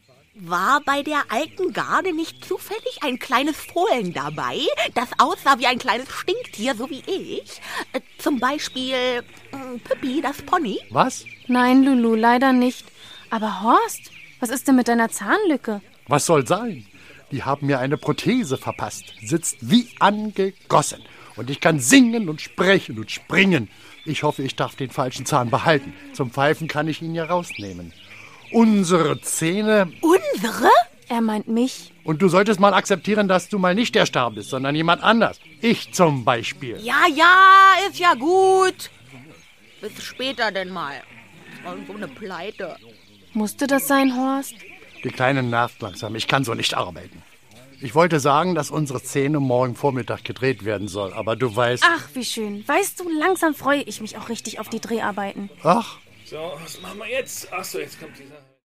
War bei der alten Garde nicht zufällig ein kleines Fohlen dabei, das aussah wie ein kleines Stinktier, so wie ich? Zum Beispiel Püppi, das Pony? Was? Nein, Lulu, leider nicht. Aber Horst, was ist denn mit deiner Zahnlücke? Was soll sein? Die haben mir eine Prothese verpasst. Sitzt wie angegossen. Und ich kann singen und sprechen und springen. Ich hoffe, ich darf den falschen Zahn behalten. Zum Pfeifen kann ich ihn ja rausnehmen. Unsere Zähne... Unsere? Er meint mich. Und du solltest mal akzeptieren, dass du mal nicht der Star bist, sondern jemand anders. Ich zum Beispiel. Ja, ist ja gut. Bis später denn mal. So eine Pleite. Musste das sein, Horst? Die Kleine nervt langsam. Ich kann so nicht arbeiten. Ich wollte sagen, dass unsere Szene morgen Vormittag gedreht werden soll, aber du weißt... Ach, wie schön. Weißt du, langsam freue ich mich auch richtig auf die Dreharbeiten. Ach. So, was machen wir jetzt? Achso, jetzt kommt dieser...